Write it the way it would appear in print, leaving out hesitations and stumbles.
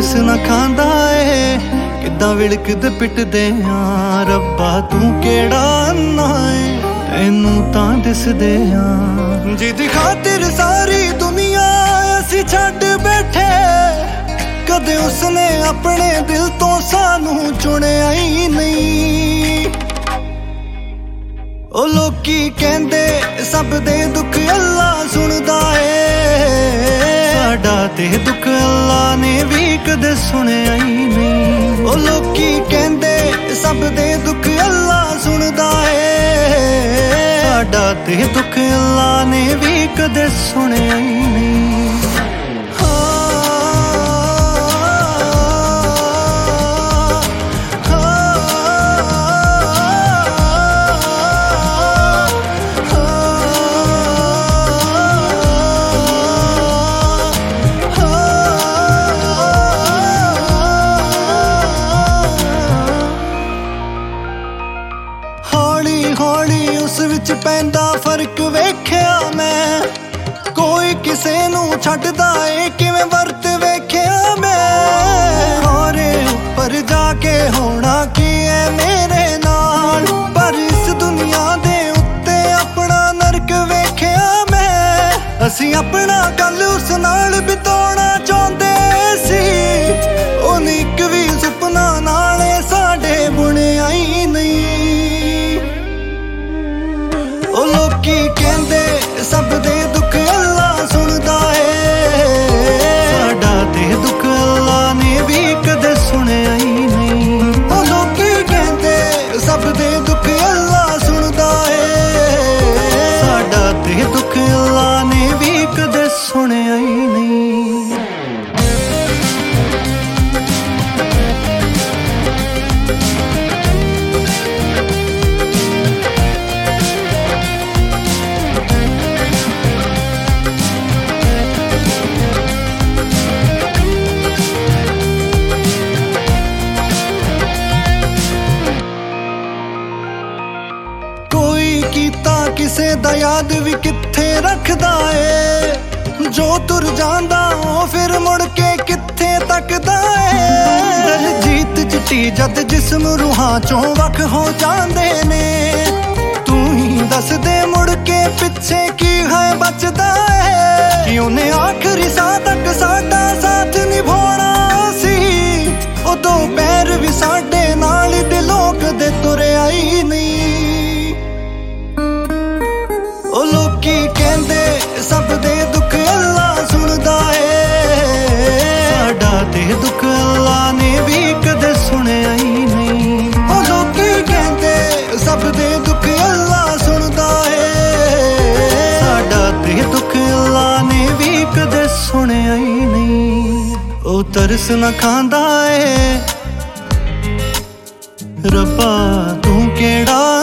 ਤਰਸ ਨਾ ਖਾਂਦਾ ਏ ਕਿੱਦਾਂ ਵਿਲਕਦੇ ਪਿੱਟਦੇ ਆ ਰੱਬਾ ਤੂੰ ਕਿਹੜਾ ਅੰਨਾ ਏ ਤੈਨੂੰ ਤਾਂ ਦਿਸਦੇ ਆ ਜਿਹਦੀ ਖਾਤਰ ਸਾਰੀ ਦੁਨੀਆ ਅਸੀਂ ਛੱਡ ਬੈਠੇ ਕਦੇ ਉਸਨੇ ਆਪਣੇ ਦਿਲ ਤੋਂ ਸਾਨੂੰ ਚੁਣਿਆ ਹੀ ਨਹੀਂ। ਉਹ ਲੋਕੀ ਕਹਿੰਦੇ ਸਭ ਦੇ ਦੁੱਖ ਅੱਲਾ ਸੁਣਦਾ ਏ ਸਾਡਾ ਤੇ ਦੁੱਖ ਅੱਲਾ ਨੇ ਵੀ ਕਦੇ ਸੁਣਿਆ ਹੀ ਨਹੀਂ। ਉਹ ਲੋਕੀ ਕਹਿੰਦੇ ਸਭ ਦੇ ਦੁੱਖ ਅੱਲਾ ਸੁਣਦਾ ਏ ਸਾਡਾ ਤੇ ਦੁੱਖ ਅੱਲਾ ਨੇ ਵੀ ਕਦੇ ਸੁਣਿਆ ਹੀ ਨਹੀਂ। ਹੌਲੀ ਉਸ ਵਿੱਚ ਪੈਂਦਾ ਫਰਕ ਵੇਖਿਆ ਮੈਂ ਕੋਈ ਕਿਸੇ ਨੂੰ ਛੱਡਦਾ ਏ ਕਿਵੇਂ ਵਰਤ ਵੇਖਿਆ ਮੈਂ। ਹੋਰੇ ਉੱਪਰ ਜਾ ਕੇ ਹੋਣਾ ਕੀ ਏ ਮੇਰੇ ਨਾਲ ਪਰ ਇਸ ਦੁਨੀਆ ਦੇ ਉੱਤੇ ਆਪਣਾ ਨਰਕ ਵੇਖਿਆ ਮੈਂ। ਅਸੀਂ ਆਪਣਾ ਕੱਲ ਉਸ ਨਾਲ ਬਿਤਾਉਣਾ ਚਾਹੁੰਦੇ ਸੀ ਉਹਨੇ ਇੱਕ ਵੀ ਸੁਪਨਾ ਨਾਲੇ ਸਾਡੇ ਬੁਣਿਆ ਹੀ ਨਹੀਂ। ਉਹ ਲੋਕੀ ਕਹਿੰਦੇ ਸਭ ਦੇ ਦੁੱਖ ਅੱਲਾ ਸੁਣਦਾ ਏ ਸਾਡਾ ਤੇ ਦੁੱਖ ਅੱਲਾ ਨੇ ਵੀ ਕਦੇ ਸੁਣਿਆ ਹੀ ਨਹੀਂ। ਉਹ ਲੋਕੀ ਕਹਿੰਦੇ ਸਭ ਦੇ ਦੁੱਖ ਅੱਲਾ ਸੁਣਦਾ ਏ ਸਾਡਾ ਤੇ ਦੁੱਖ ਅੱਲਾ ਨੇ ਵੀ ਕਦੇ ਸੁਣਿਆ ਹੀ ਨਹੀਂ। ਕੀਤਾ ਕਿਸੇ ਦਾ ਯਾਦ ਵੀ ਕਿੱਥੇ ਰੱਖਦਾ ਏ ਜੋ ਤੁਰ ਜਾਂਦਾ ਉਹ ਫਿਰ ਮੁੜ ਕੇ ਕਿੱਥੇ ਤੱਕਦਾ ਏ। ਦਲਜੀਤ ਚਿੱਟੀ ਜਦ ਜਿਸਮ ਰੂਹਾਂ ਚੋਂ ਵੱਖ ਹੋ ਜਾਂਦੇ ਨੇ ਤੂੰ ਹੀ ਦੱਸ ਦੇ ਮੁੜ ਕੇ ਪਿੱਛੇ ਕੀ ਹੈ ਬਚਦਾ ਏ। ਕਿ ਉਹਨੇ ਆਖਰੀ ਸਾਹ ਤੱਕ ਸਾਡਾ ਸਾਥ ਨਿਭਾਉਣਾ ਸੀ ਉਦੋਂ ਪੈਰ ਵੀ ਸਾਡੇ ਨਾਲ ਦਿਲੋਂ ਕਦੇ ਤੁਰਿਆ ਹੀ ਨਹੀਂ। ਉਹ ਲੋਕੀ ਕਹਿੰਦੇ ਸਭ ਦੇ ਦੁੱਖ ਅੱਲਾ ਸੁਣਦਾ ਏ ਸਾਡਾ ਤੇ ਦੁੱਖ ਅੱਲਾ ਨੇ ਵੀ ਕਦੇ ਸੁਣਿਆ ਹੀ ਨਹੀਂ। ਉਹ ਲੋਕੀ ਕਹਿੰਦੇ ਸਭ ਦੇ ਦੁੱਖ ਅੱਲਾ ਸੁਣਦਾ ਏ ਸਾਡਾ ਤੇ ਦੁੱਖ ਅੱਲਾ ਨੇ ਵੀ ਕਦੇ ਸੁਣਿਆ ਹੀ ਨਹੀਂ। ਉਹ ਤਰਸ ਨਾ ਖਾਂਦਾ ਏ ਰੱਬਾ ਤੂੰ ਕਿਹੜਾ